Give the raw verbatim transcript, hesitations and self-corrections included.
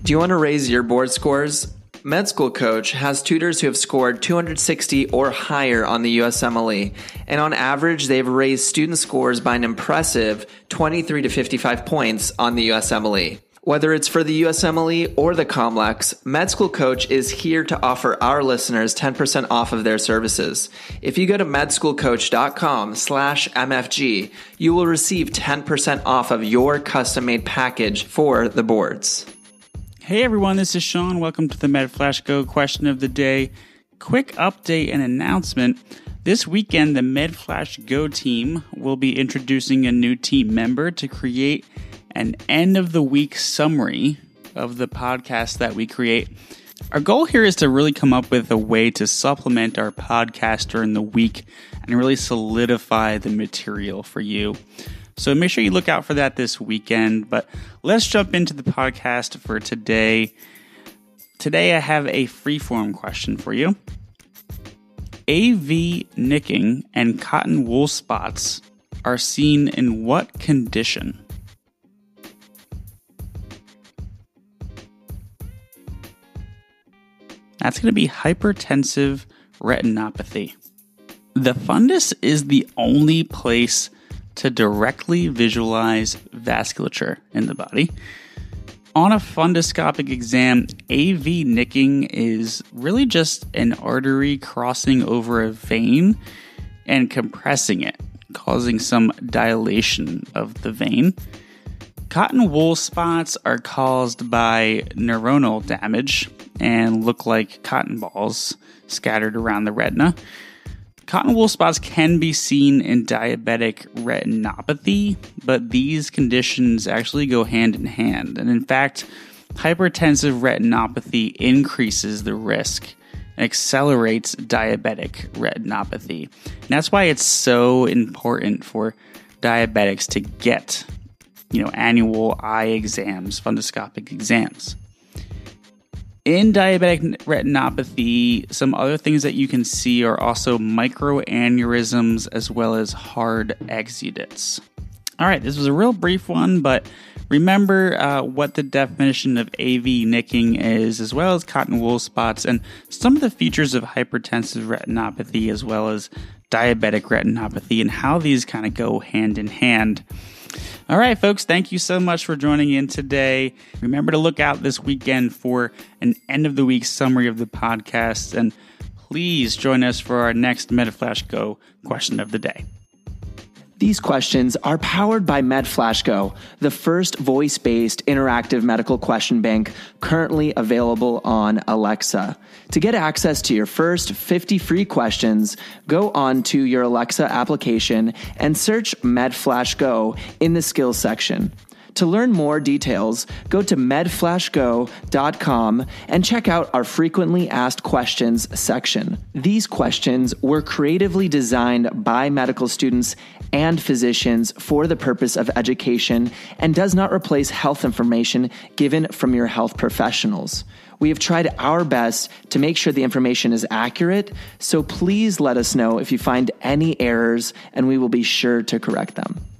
Do you want to raise your board scores? Med School Coach has tutors who have scored two hundred sixty or higher on the U S M L E, and on average, they've raised student scores by an impressive twenty-three to fifty-five points on the U S M L E. Whether it's for the U S M L E or the COMLEX, Med School Coach is here to offer our listeners ten percent off of their services. If you go to medschoolcoach.com slash MFG, you will receive ten percent off of your custom-made package for the boards. Hey everyone, this is Sean. Welcome to the MedFlash Go question of the day. Quick update and announcement. This weekend, the MedFlash Go team will be introducing a new team member to create an end of the week summary of the podcast that we create. Our goal here is to really come up with a way to supplement our podcast during the week and really solidify the material for you. So make sure you look out for that this weekend. But let's jump into the podcast for today. Today I have a freeform question for you. A V nicking and cotton wool spots are seen in what condition? That's going to be hypertensive retinopathy. The fundus is the only place to directly visualize vasculature in the body. On a fundoscopic exam, A V nicking is really just an artery crossing over a vein and compressing it, causing some dilation of the vein. Cotton wool spots are caused by neuronal damage and look like cotton balls scattered around the retina. Cotton wool spots can be seen in diabetic retinopathy, but these conditions actually go hand in hand. And in fact, hypertensive retinopathy increases the risk and accelerates diabetic retinopathy. And that's why it's so important for diabetics to get, you know, annual eye exams, fundoscopic exams. In diabetic retinopathy, some other things that you can see are also microaneurysms as well as hard exudates. All right, this was a real brief one, but remember uh, what the definition of A V nicking is, as well as cotton wool spots, and some of the features of hypertensive retinopathy as well as diabetic retinopathy and how these kind of go hand in hand. All right, folks, thank you so much for joining in today. Remember to look out this weekend for an end-of-the-week summary of the podcast, and please join us for our next MedFlash Go question of the day. These questions are powered by MedFlash Go, the first voice-based interactive medical question bank currently available on Alexa. To get access to your first fifty free questions, go on to your Alexa application and search MedFlash Go in the skills section. To learn more details, go to medflash go dot com and check out our frequently asked questions section. These questions were creatively designed by medical students and physicians for the purpose of education and does not replace health information given from your health professionals. We have tried our best to make sure the information is accurate, so please let us know if you find any errors and we will be sure to correct them.